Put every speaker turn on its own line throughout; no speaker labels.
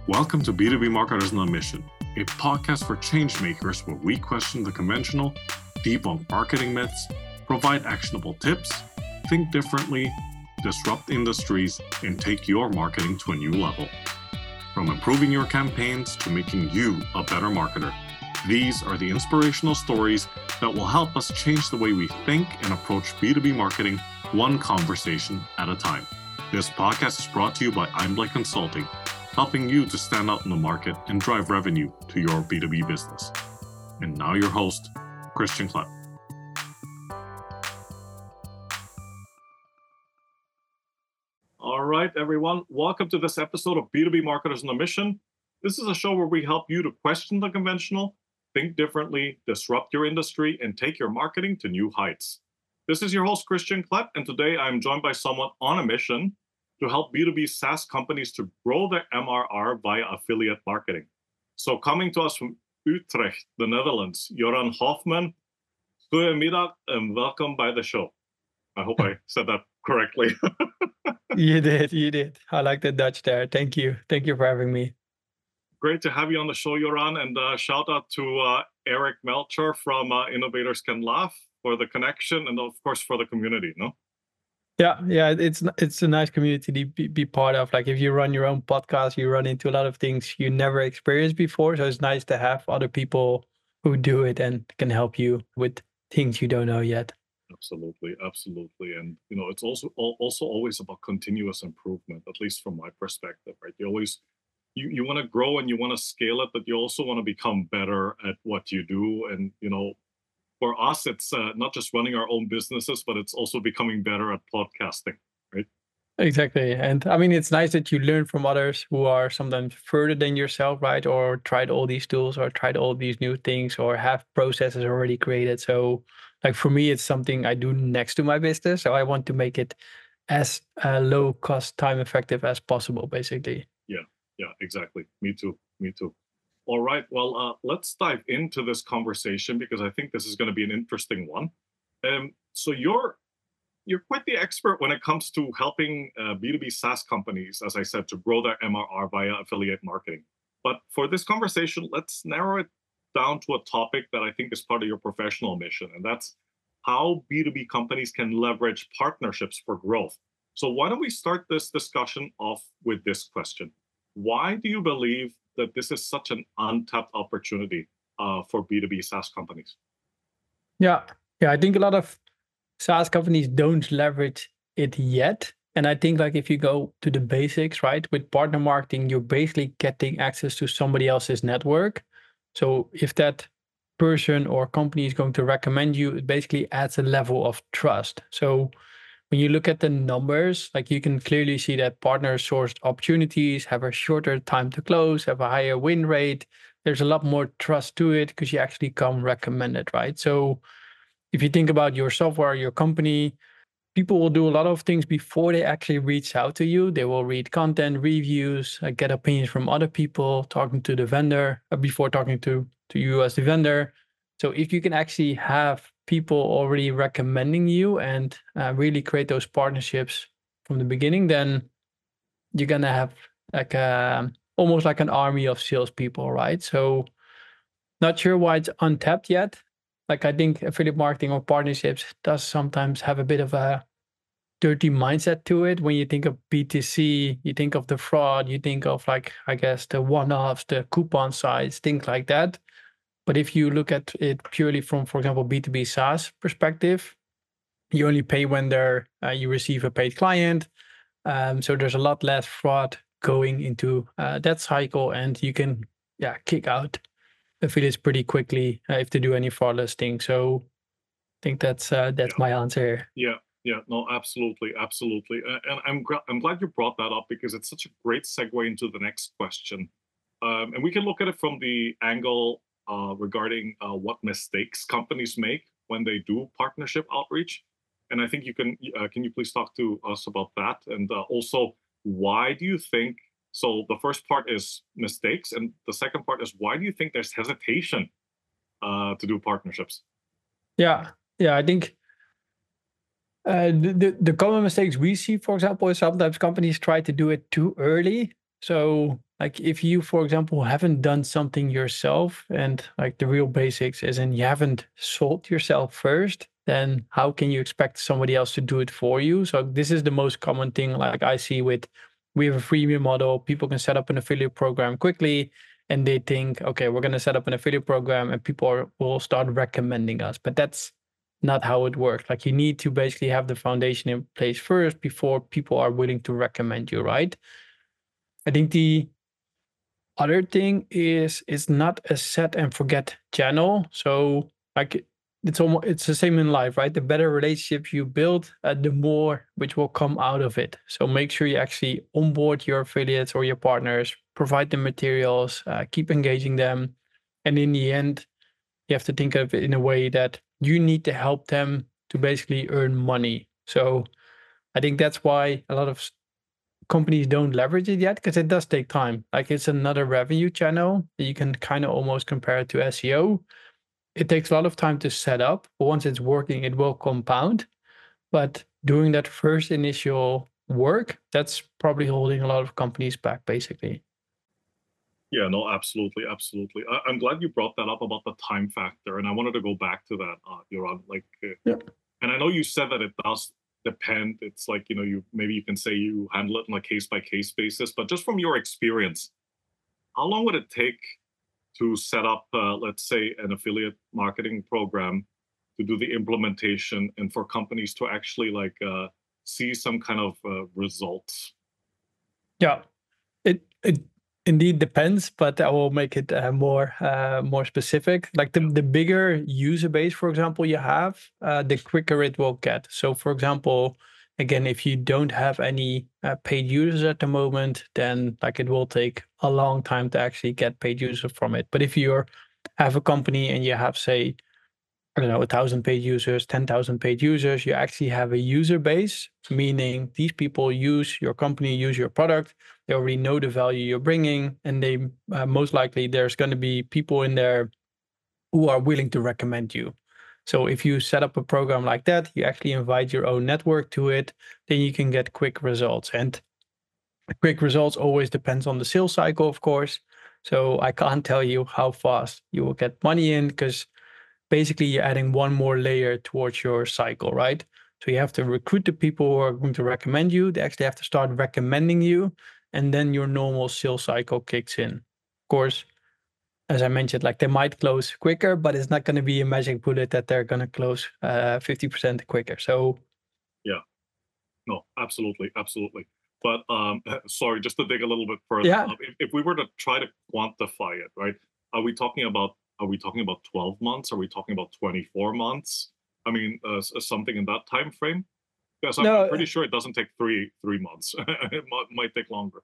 Welcome to B2B Marketers on a Mission, a podcast for change makers where we question the conventional, debunk marketing myths, provide actionable tips, think differently, disrupt industries, and take your marketing to a new level. From improving your campaigns to making you a better marketer, these are the inspirational stories that will help us change the way we think and approach B2B marketing one conversation at a time. This podcast is brought to you by Einblick Consulting, helping you to stand out in the market and drive revenue to your B2B business. And now your host, Christian Klepp. All right, everyone. Welcome to this episode of B2B Marketers on a Mission. This is a show where we help you to question the conventional, think differently, disrupt your industry, and take your marketing to new heights. This is your host, Christian Klepp, and today I'm joined by someone on a mission to help B2B SaaS companies to grow their MRR via affiliate marketing. So coming to us from Utrecht, the Netherlands, Joran Hoffman. Goedemiddag and welcome by the show. I hope I said that correctly.
You did. I like the Dutch there. Thank you. Thank you for having me.
Great to have you on the show, Joran, and shout out to Eric Melcher from Innovators Can Laugh for the connection and of course for the community, no?
Yeah. It's a nice community to be part of. Like if you run your own podcast, you run into a lot of things you never experienced before. So it's nice to have other people who do it and can help you with things you don't know yet.
Absolutely. And it's also always about continuous improvement, at least from my perspective, right? You want to grow and you want to scale it, but you also want to become better at what you do. And for us, it's not just running our own businesses, but it's also becoming better at podcasting, right?
Exactly. And I mean, it's nice that you learn from others who are sometimes further than yourself, right? Or tried all these tools or tried all these new things or have processes already created. So like for me, it's something I do next to my business. So I want to make it as low cost, time effective as possible, basically.
Yeah, exactly. Me too. All right. Well, let's dive into this conversation because I think this is going to be an interesting one. So you're quite the expert when it comes to helping B2B SaaS companies, as I said, to grow their MRR via affiliate marketing. But for this conversation, let's narrow it down to a topic that I think is part of your professional mission, and that's how B2B companies can leverage partnerships for growth. So why don't we start this discussion off with this question? Why do you believe that this is such an untapped opportunity for B2B SaaS companies?
Yeah, I think a lot of SaaS companies don't leverage it yet. And I think like if you go to the basics, right, with partner marketing, you're basically getting access to somebody else's network. So if that person or company is going to recommend you, it basically adds a level of trust. So when you look at the numbers, like you can clearly see that partner sourced opportunities have a shorter time to close, have a higher win rate. There's a lot more trust to it because you actually come recommended, right? So if you think about your software, your company, people will do a lot of things before they actually reach out to you. They will read content, reviews, get opinions from other people, talking to the vendor before talking to you as the vendor. So if you can actually have people already recommending you and really create those partnerships from the beginning, then you're gonna have like almost like an army of salespeople, right? So not sure why it's untapped yet. Like I think affiliate marketing or partnerships does sometimes have a bit of a dirty mindset to it. When you think of BTC, you think of the fraud, you think of like, I guess, the one-offs, the coupon sites, things like that. But if you look at it purely from, for example, B2B SaaS perspective, you only pay when you receive a paid client. So there's a lot less fraud going into that cycle, and you can kick out affiliates pretty quickly if they do any fraudulent things. So I think that's my answer here.
Yeah, no, absolutely. And I'm glad you brought that up because it's such a great segue into the next question. And we can look at it from the angle regarding what mistakes companies make when they do partnership outreach. And I think you can you please talk to us about that? And also, why do you think, so the first part is mistakes, and the second part is why do you think there's hesitation to do partnerships?
Yeah, I think the common mistakes we see, for example, is sometimes companies try to do it too early. So like if you, for example, haven't done something yourself, and like the real basics is in you haven't sold yourself first, then how can you expect somebody else to do it for you? So this is the most common thing like I see with we have a freemium model, people can set up an affiliate program quickly and they think, okay, we're going to set up an affiliate program and will start recommending us. But that's not how it works. Like you need to basically have the foundation in place first before people are willing to recommend you, right? I think the other thing is it's not a set and forget channel. So like it's the same in life, right? The better relationships you build, the more which will come out of it. So make sure you actually onboard your affiliates or your partners, provide them materials, keep engaging them, and in the end, you have to think of it in a way that you need to help them to basically earn money. So I think that's why a lot of companies don't leverage it yet because it does take time. Like it's another revenue channel. You can kind of almost compare it to SEO. It takes a lot of time to set up, but once it's working, it will compound. But doing that first initial work, that's probably holding a lot of companies back, basically.
Yeah, no, absolutely, absolutely. I'm glad you brought that up about the time factor, and I wanted to go back to that, Joran.
Yeah.
And I know you said that it does depend. It's like you maybe you can say you handle it on a case by case basis, but just from your experience, how long would it take to set up, let's say, an affiliate marketing program, to do the implementation, and for companies to actually see some kind of results?
Yeah. It indeed depends, but I will make it more specific. Like the bigger user base, for example, you have, the quicker it will get. So, for example, again, if you don't have any paid users at the moment, then like it will take a long time to actually get paid users from it. But if you have a company and you have, say, I don't know, 1,000 paid users, 10,000 paid users, you actually have a user base, meaning these people use your company, use your product. They already know the value you're bringing, and they most likely there's going to be people in there who are willing to recommend you. So if you set up a program like that, you actually invite your own network to it, then you can get quick results. And quick results always depends on the sales cycle, of course. So I can't tell you how fast you will get money in because basically you're adding one more layer towards your cycle, right? So you have to recruit the people who are going to recommend you. They actually have to start recommending you, and then your normal sales cycle kicks in. Of course, as I mentioned, like they might close quicker, but it's not going to be a magic bullet that they're going to close 50% quicker. So
Yeah, no, absolutely, absolutely. But sorry, just to dig a little bit further,
yeah,
if we were to try to quantify it, right? Are we talking about 12 months? Are we talking about 24 months? I mean, something in that time frame? Because I'm
no,
pretty sure it doesn't take three months. It might take longer.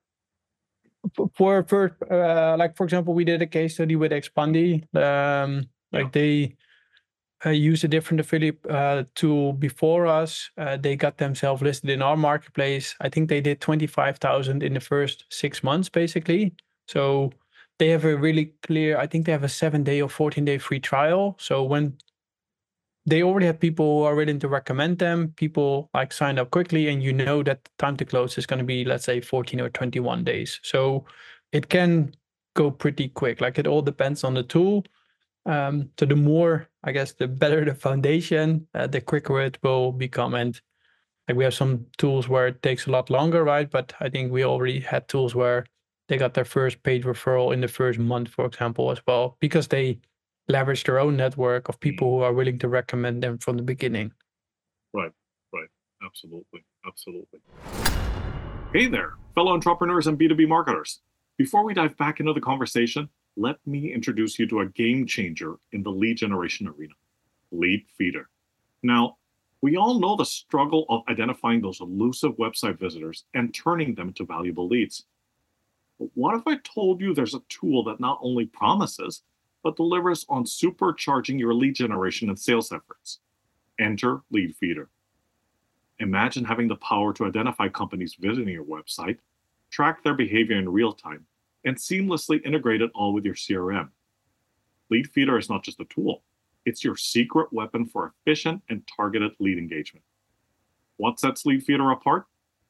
for like for example, we did a case study with Expandi.
Yeah.
Like they used a different affiliate tool before us. They got themselves listed in our marketplace. I think they did 25,000 in the first 6 months, basically. So they have a really clear, I think they have a 7-day or 14-day free trial. So when they already have people who are willing to recommend them, people like signed up quickly, and you know that the time to close is going to be, let's say, 14 or 21 days. So it can go pretty quick. Like it all depends on the tool. So the more, I guess, the better the foundation, the quicker it will become. And like we have some tools where it takes a lot longer, right? But I think we already had tools where they got their first paid referral in the first month, for example, as well, because they leverage their own network of people who are willing to recommend them from the beginning.
Right, right. Absolutely, absolutely. Hey there, fellow entrepreneurs and B2B marketers. Before we dive back into the conversation, let me introduce you to a game changer in the lead generation arena, Leadfeeder. Now, we all know the struggle of identifying those elusive website visitors and turning them into valuable leads. But what if I told you there's a tool that not only promises, but delivers on supercharging your lead generation and sales efforts? Enter Leadfeeder. Imagine having the power to identify companies visiting your website, track their behavior in real time, and seamlessly integrate it all with your CRM. Leadfeeder is not just a tool, it's your secret weapon for efficient and targeted lead engagement. What sets Leadfeeder apart?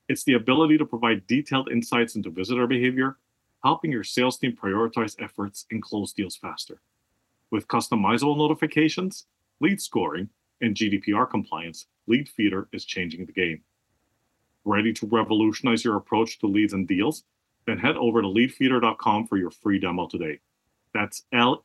It's the ability to provide detailed insights into visitor behavior, helping your sales team prioritize efforts and close deals faster. With customizable notifications, lead scoring, and GDPR compliance, Leadfeeder is changing the game. Ready to revolutionize your approach to leads and deals? Then head over to leadfeeder.com for your free demo today. That's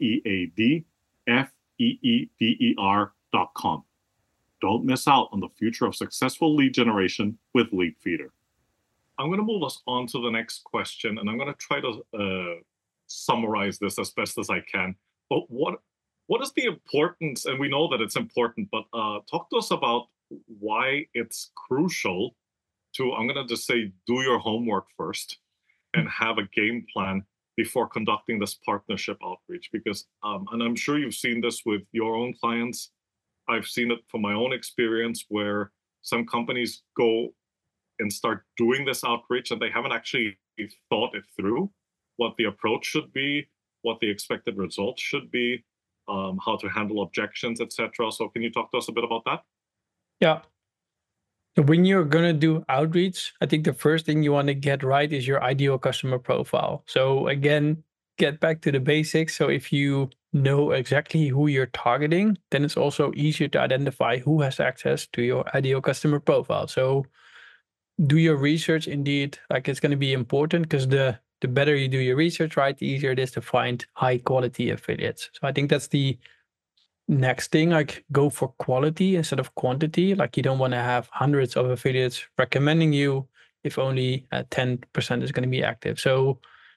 LEADFEEDER.com. Don't miss out on the future of successful lead generation with Leadfeeder. I'm going to move us on to the next question, and I'm going to try to summarize this as best as I can. But what is the importance, and we know that it's important, but talk to us about why it's crucial to, I'm going to just say, do your homework first and have a game plan before conducting this partnership outreach. Because, and I'm sure you've seen this with your own clients, I've seen it from my own experience where some companies go and start doing this outreach and they haven't actually thought it through, what the approach should be, what the expected results should be, how to handle objections, etc. So can you talk to us a bit about that?
Yeah. So when you're going to do outreach, I think the first thing you want to get right is your ideal customer profile. So again, get back to the basics. So if you know exactly who you're targeting, then it's also easier to identify who has access to your ideal customer profile. So do your research indeed, like it's going to be important because the better you do your research, right, the easier it is to find high quality affiliates. So I think that's the next thing, like go for quality instead of quantity. Like you don't want to have hundreds of affiliates recommending you if only 10% is going to be active. So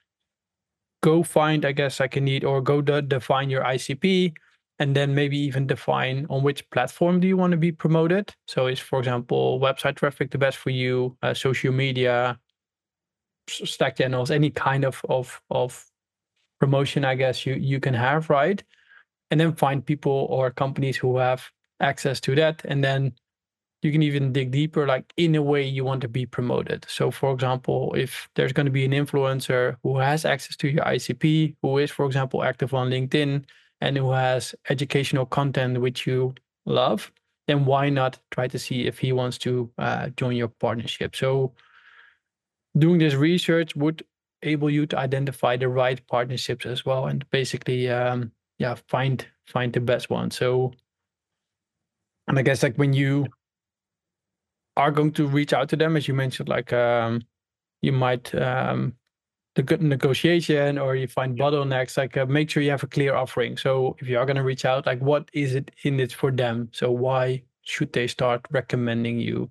go find, I guess, like a need, or go define your ICP, and then maybe even define on which platform do you want to be promoted. So is, for example, website traffic the best for you, social media, Slack channels, any kind of promotion, I guess you can have, right? And then find people or companies who have access to that. And then you can even dig deeper, like in a way you want to be promoted. So for example, if there's going to be an influencer who has access to your ICP, who is, for example, active on LinkedIn and who has educational content which you love, then why not try to see if he wants to join your partnership? So doing this research would enable you to identify the right partnerships as well, and basically find the best one. So, and I guess like when you are going to reach out to them, as you mentioned, like you might the good negotiation, or you find bottlenecks, like make sure you have a clear offering. So if you are going to reach out, like what is it in it for them? So why should they start recommending you?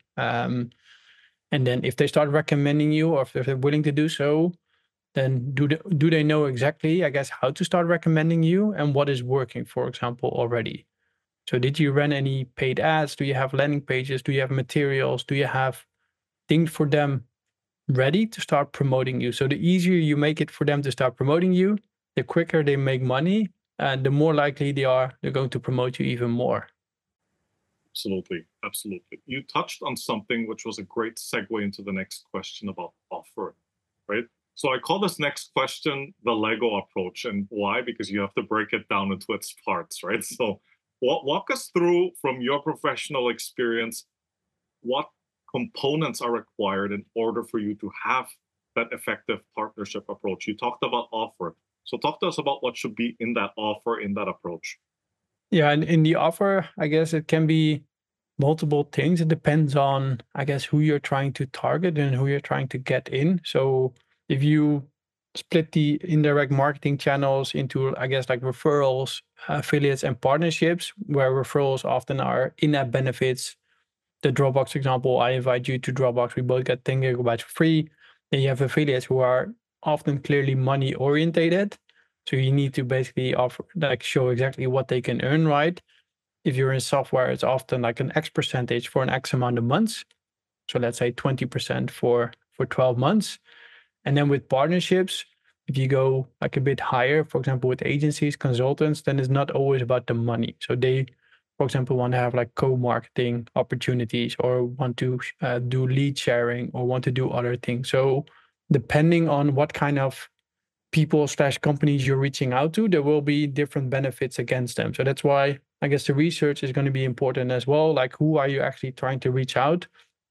And then if they start recommending you, or if they're willing to do so, then do they know exactly, I guess, how to start recommending you and what is working, for example, already? So did you run any paid ads? Do you have landing pages? Do you have materials? Do you have things for them ready to start promoting you? So the easier you make it for them to start promoting you, the quicker they make money, and the more likely they're going to promote you even more.
Absolutely. Absolutely. You touched on something which was a great segue into the next question about offer, right? So I call this next question the Lego approach. And why? Because you have to break it down into its parts, right? So walk us through, from your professional experience, what components are required in order for you to have that effective partnership approach. You talked about offer. So talk to us about what should be in that offer, in that approach.
Yeah, and in the offer, I guess it can be multiple things. It depends on, I guess, who you're trying to target and who you're trying to get in. So if you split the indirect marketing channels into, I guess, like referrals, affiliates, and partnerships, where referrals often are in-app benefits. The Dropbox example, I invite you to Dropbox, we both get 10 gigabytes for free. Then you have affiliates who are often clearly money orientated. So you need to basically offer, like, show exactly what they can earn, right? If you're in software, it's often like an X percentage for an X amount of months. So let's say 20% for 12 months. And then with partnerships, if you go like a bit higher, for example, with agencies, consultants, then it's not always about the money. So they, for example, want to have like co-marketing opportunities, or want to do lead sharing, or want to do other things. So depending on what kind of people/companies you're reaching out to, there will be different benefits against them. So that's why I guess the research is going to be important as well. Like, who are you actually trying to reach out?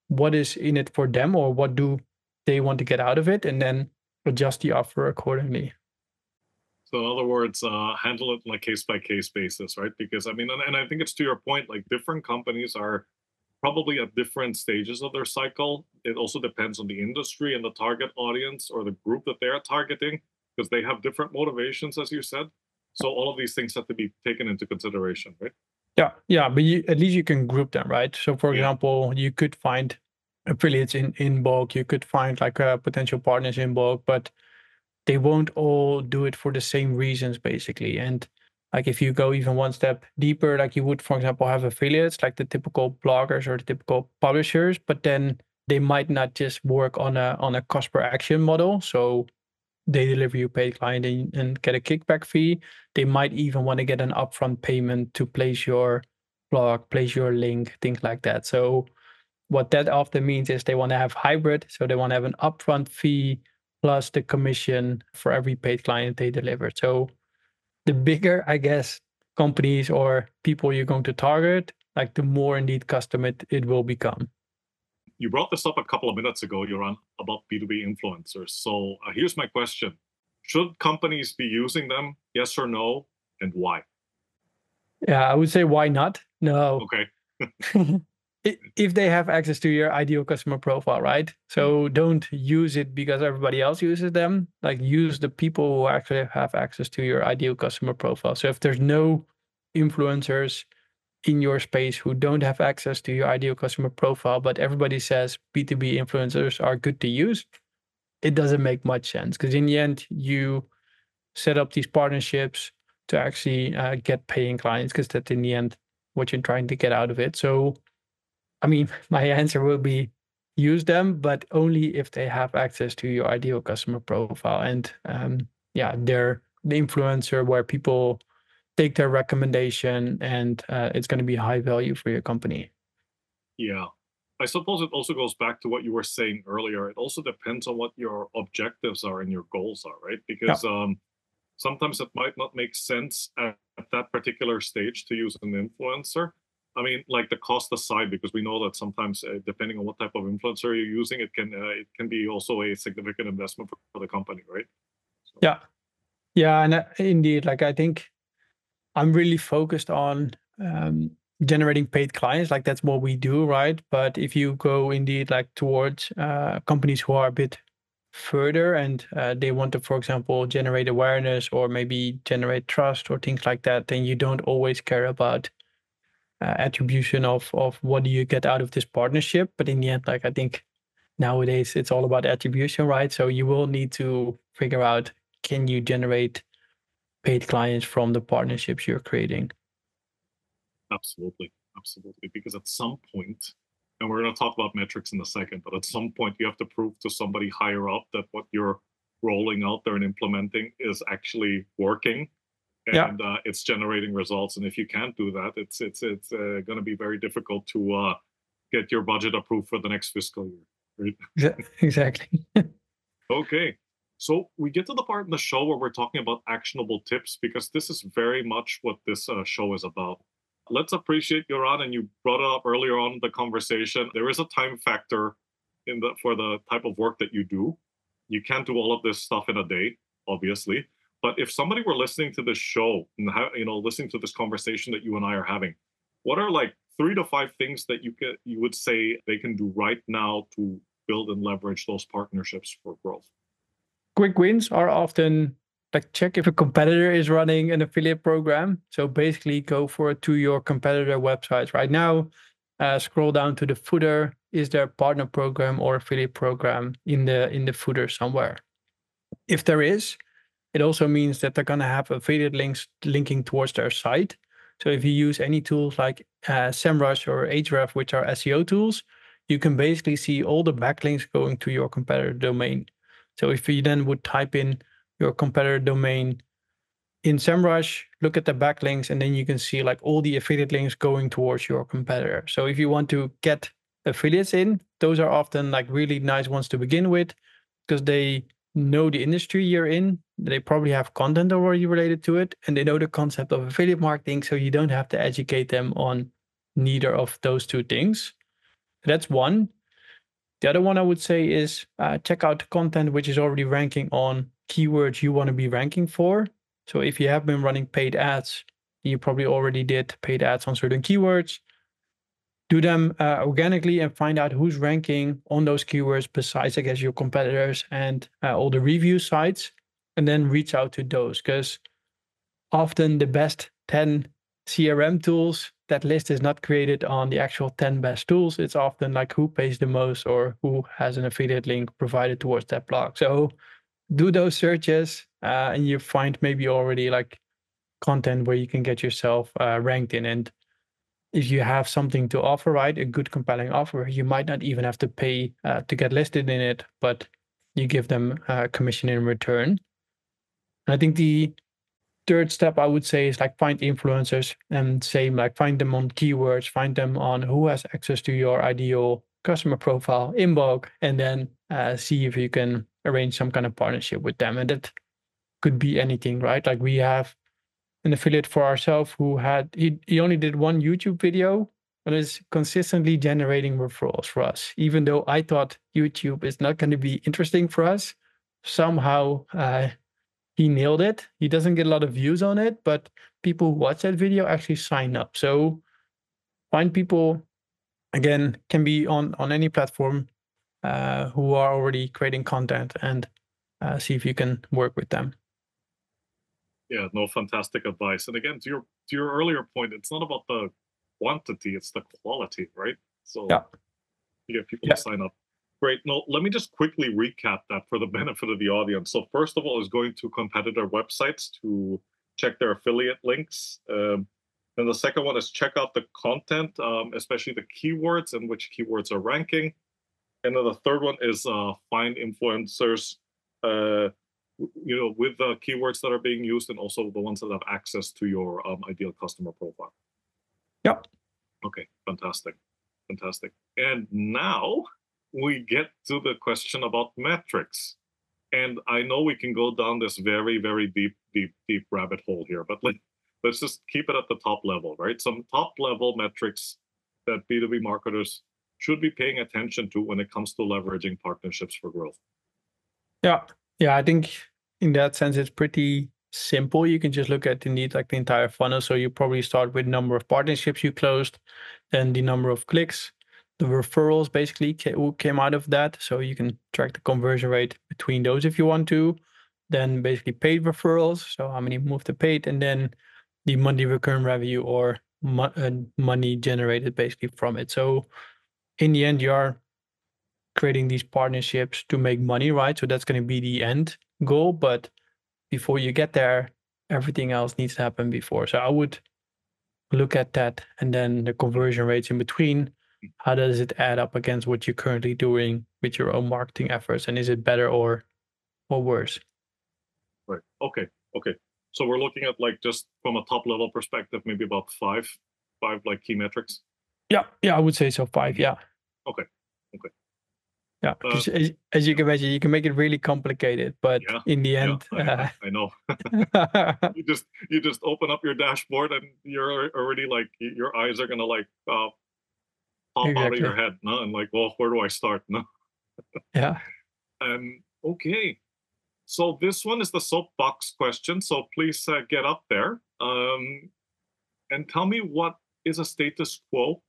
what is in it for them, or what do they want to get out of it, and then adjust the offer accordingly.
So in other words, handle it on a case by case basis, right? Because I mean, and I think it's to your point, like different companies are probably at different stages of their cycle. It also depends on the industry and the target audience or the group that they're targeting, because they have different motivations, as you said. So all of these things have to be taken into consideration, right?
Yeah, but at least you can group them, right? So for
Yeah.
example, you could find affiliates in bulk, you could find like potential partners in bulk, but they won't all do it for the same reasons, basically. And like if you go even one step deeper, like you would, for example, have affiliates like the typical bloggers or the typical publishers, but then they might not just work on a cost per action model. So they deliver you paid client and get a kickback fee. They might even want to get an upfront payment to place your blog, place your link, things like that. So what that often means is they want to have hybrid. So they want to have an upfront fee plus the commission for every paid client they deliver. So the bigger, I guess, companies or people you're going to target, like the more indeed custom it will become.
You brought this up a couple of minutes ago, Joran, about B2B influencers. So here's my question. Should companies be using them? Yes or no? And why?
Yeah, I would say why not? No.
Okay.
If they have access to your ideal customer profile, right? So don't use it because everybody else uses them. Like use the people who actually have access to your ideal customer profile. So if there's no influencers in your space who don't have access to your ideal customer profile, but everybody says B2B influencers are good to use, it doesn't make much sense, because in the end, you set up these partnerships to actually get paying clients, because that's in the end what you're trying to get out of it. So, I mean, my answer will be use them, but only if they have access to your ideal customer profile. And yeah, they're the influencer where people take their recommendation, and it's going to be high value for your company.
Yeah. I suppose it also goes back to what you were saying earlier. It also depends on what your objectives are and your goals are, right?
Yeah.
Because sometimes it might not make sense at that particular stage to use an influencer. I mean, like the cost aside, because we know that sometimes, depending on what type of influencer you're using, it can be also a significant investment for the company, right? So,
Yeah, and indeed, like I think I'm really focused on generating paid clients. Like that's what we do, right? But if you go indeed like towards companies who are a bit further, and they want to, for example, generate awareness or maybe generate trust or things like that, then you don't always care about attribution of what do you get out of this partnership. But in the end, like I think nowadays it's all about attribution, right? So you will need to figure out, can you generate paid clients from the partnerships you're creating?
absolutely, absolutely. Because at some point, and we're going to talk about metrics in a second, but at some point you have to prove to somebody higher up that what you're rolling out there and implementing is actually working,
Yeah,
and it's generating results. And if you can't do that, it's going to be very difficult to get your budget approved for the next fiscal year. Right?
exactly.
Okay. So we get to the part in the show where we're talking about actionable tips, because this is very much what this show is about. Let's appreciate Joran, and you brought it up earlier on in the conversation. There is a time factor for the type of work that you do. You can't do all of this stuff in a day, obviously. But if somebody were listening to this show and listening to this conversation that you and I are having, what are like 3 to 5 things that you would say they can do right now to build and leverage those partnerships for growth?
Quick wins are often like check if a competitor is running an affiliate program. So basically go to your competitor websites right now, scroll down to the footer. Is there a partner program or affiliate program in the footer somewhere? If there is, it also means that they're going to have affiliate links linking towards their site. So if you use any tools like SEMrush or Ahrefs, which are SEO tools, you can basically see all the backlinks going to your competitor domain. So if you then would type in your competitor domain in SEMrush, look at the backlinks, and then you can see like all the affiliate links going towards your competitor. So if you want to get affiliates in, those are often like really nice ones to begin with, because they know the industry you're in. They probably have content already related to it, and they know the concept of affiliate marketing. So you don't have to educate them on neither of those two things. That's one. The other one I would say is check out the content which is already ranking on keywords you want to be ranking for. So if you have been running paid ads, you probably already did paid ads on certain keywords. Do them organically and find out who's ranking on those keywords besides, I guess, your competitors and all the review sites, and then reach out to those, because often the best 10 CRM tools, that list is not created on the actual 10 best tools. It's often like who pays the most or who has an affiliate link provided towards that blog. So do those searches and you find maybe already like content where you can get yourself ranked in. And if you have something to offer, right, a good compelling offer, you might not even have to pay to get listed in it, but you give them commission in return. And I think the third step I would say is like find influencers, and same, like find them on keywords, find them on who has access to your ideal customer profile inbox, and then see if you can arrange some kind of partnership with them. And that could be anything, right? Like we have an affiliate for ourselves who had, he only did one YouTube video, but is consistently generating referrals for us. Even though I thought YouTube is not going to be interesting for us, somehow he nailed it. He doesn't get a lot of views on it, but people who watch that video actually sign up. So find people, again, can be on any platform, who are already creating content, and see if you can work with them.
Yeah, no, fantastic advice. And again, to your earlier point, it's not about the quantity, it's the quality, right? So
Yeah.
you get people to sign up. Great. No, let me just quickly recap that for the benefit of the audience. So first of all is going to competitor websites to check their affiliate links. And the second one is check out the content, especially the keywords and which keywords are ranking. And then the third one is find influencers, with the keywords that are being used, and also the ones that have access to your ideal customer profile.
Yep.
Okay, fantastic. And now we get to the question about metrics. And I know we can go down this very, very deep rabbit hole here, but let's just keep it at the top level, right? Some top level metrics that B2B marketers should be paying attention to when it comes to leveraging partnerships for growth.
Yeah, I think in that sense, it's pretty simple. You can just look at indeed like the entire funnel. So you probably start with number of partnerships you closed, then the number of clicks, the referrals basically who came out of that. So you can track the conversion rate between those if you want to. Then basically paid referrals, so how many moved to paid, and then the monthly recurring revenue or money generated basically from it. So in the end, you are creating these partnerships to make money, right? So that's going to be the end goal. But before you get there, everything else needs to happen before. So I would look at that, and then the conversion rates in between. How does it add up against what you're currently doing with your own marketing efforts? And is it better or worse?
Right. Okay. So we're looking at like just from a top level perspective, maybe about five like key metrics.
Yeah, I would say so. 5. Yeah.
Okay.
Yeah, because as you can imagine, you can make it really complicated, but in the end,
I know. you just open up your dashboard and you're already like your eyes are gonna like pop out of your head, no? And like, well, where do I start? No.
Yeah.
Okay. So this one is the soapbox question. So please get up there and tell me what is a status quo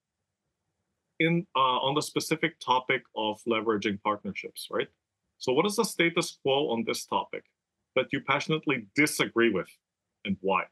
on the specific topic of leveraging partnerships, right? So what is the status quo on this topic that you passionately disagree with, and why?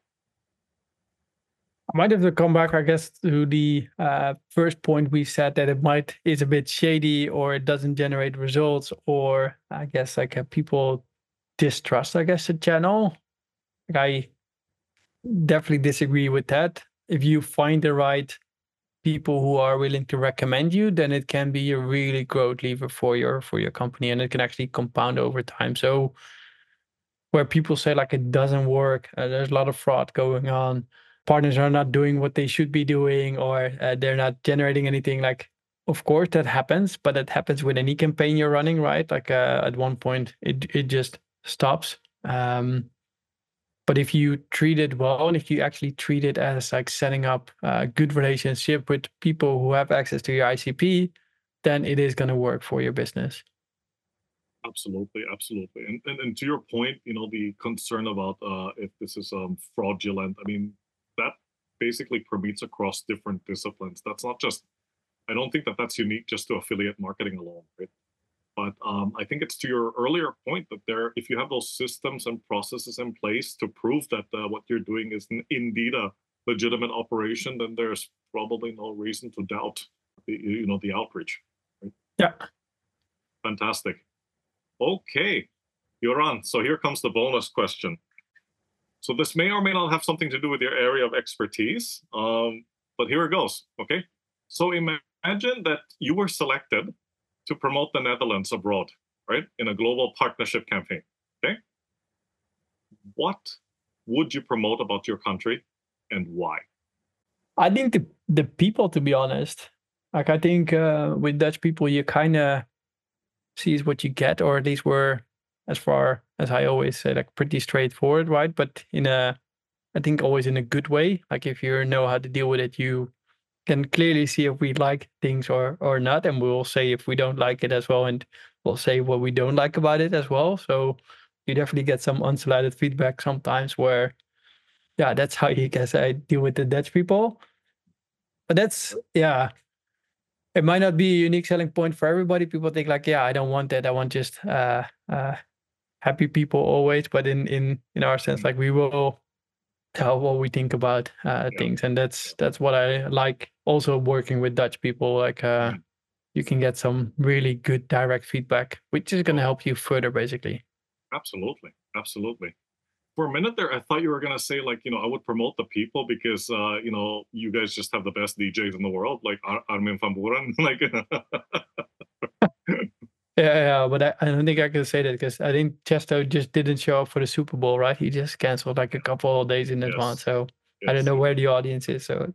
I might have to come back, I guess, to the first point we said, that is a bit shady, or it doesn't generate results, or I guess like people distrust, I guess, the channel. Like, I definitely disagree with that. If you find the right people who are willing to recommend you, then it can be a really growth lever for your company, and it can actually compound over time. So where people say like it doesn't work, there's a lot of fraud going on, partners are not doing what they should be doing, or they're not generating anything, like, of course that happens, but it happens with any campaign you're running, right? Like at one point it just stops. But if you treat it well, and if you actually treat it as like setting up a good relationship with people who have access to your ICP, then it is going to work for your business.
Absolutely. And to your point, the concern about if this is fraudulent, I mean, that basically permeates across different disciplines. That's not just, I don't think that that's unique just to affiliate marketing alone, right? But I think it's to your earlier point that if you have those systems and processes in place to prove that what you're doing is indeed a legitimate operation, then there's probably no reason to doubt the outreach. Right?
Yeah.
Fantastic. Okay, Göran. So here comes the bonus question. So this may or may not have something to do with your area of expertise, but here it goes. Okay. So imagine that you were selected to promote the Netherlands abroad, right, in a global partnership campaign. Okay. What would you promote about your country and why?
I think the people, to be honest. Like, I think with Dutch people, you kind of sees what you get, or at least we're, as far as I always say, like pretty straightforward, right? But I think always in a good way. Like, if you know how to deal with it, you can clearly see if we like things or not, and we'll say if we don't like it as well, and we'll say what we don't like about it as well. So you definitely get some unsolicited feedback sometimes where, yeah, that's how you guess I deal with the Dutch people. But that's, yeah, it might not be a unique selling point for everybody. People think like, yeah, I don't want that. I want just happy people always. But in our sense, like, we will tell what we think about things, and that's what I like. Also working with Dutch people, like you can get some really good direct feedback, which is going to help you further, basically.
Absolutely. For a minute there, I thought you were going to say, like, I would promote the people because, you guys just have the best DJs in the world, like Armin van Buuren. Like,
yeah, but I don't think I can say that because I think Chesto just didn't show up for the Super Bowl, right? He just canceled like a couple of days in advance. So I don't know where the audience is. So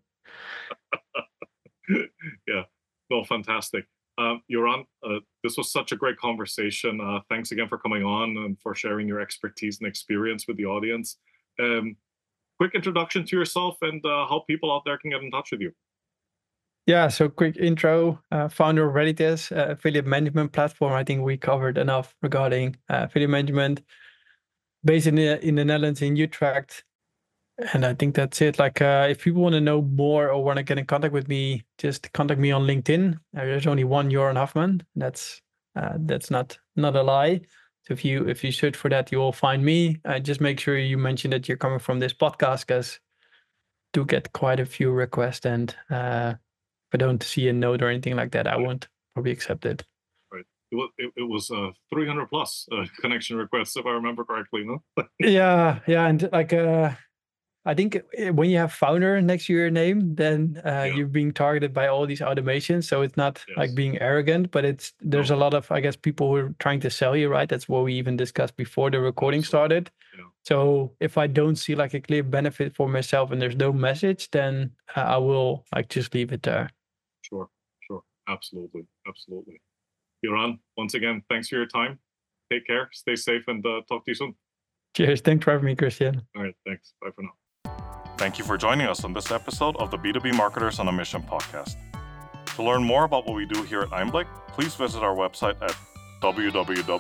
yeah, no, fantastic. Göran, this was such a great conversation. Thanks again for coming on and for sharing your expertise and experience with the audience. Quick introduction to yourself and how people out there can get in touch with you.
Yeah, so quick intro. Founder of Redites, affiliate management platform. I think we covered enough regarding affiliate management. Based in the Netherlands, in Utrecht. And I think that's it. Like, if people want to know more or want to get in contact with me, just contact me on LinkedIn. There's only one Göran Huffman. That's not a lie. So if you search for that, you will find me. Just make sure you mention that you're coming from this podcast, because I do get quite a few requests, and if I don't see a note or anything like that, I won't probably accept it.
Right. It was 300 plus connection requests, if I remember correctly, no?
yeah, and like I think when you have founder next to your name, then you're being targeted by all these automations. So it's not like being arrogant, but there's a lot of, I guess, people who are trying to sell you, right? That's what we even discussed before the recording started. Yeah. So if I don't see like a clear benefit for myself and there's no message, then I will like just leave it there.
Sure. Absolutely. Göran, once again, thanks for your time. Take care, stay safe, and talk to you soon.
Cheers. Thanks for having me, Christian.
All right. Thanks. Bye for now. Thank you for joining us on this episode of the B2B Marketers on a Mission podcast. To learn more about what we do here at Einblick, please visit our website at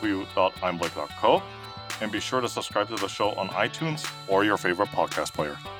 www.einblick.co and be sure to subscribe to the show on iTunes or your favorite podcast player.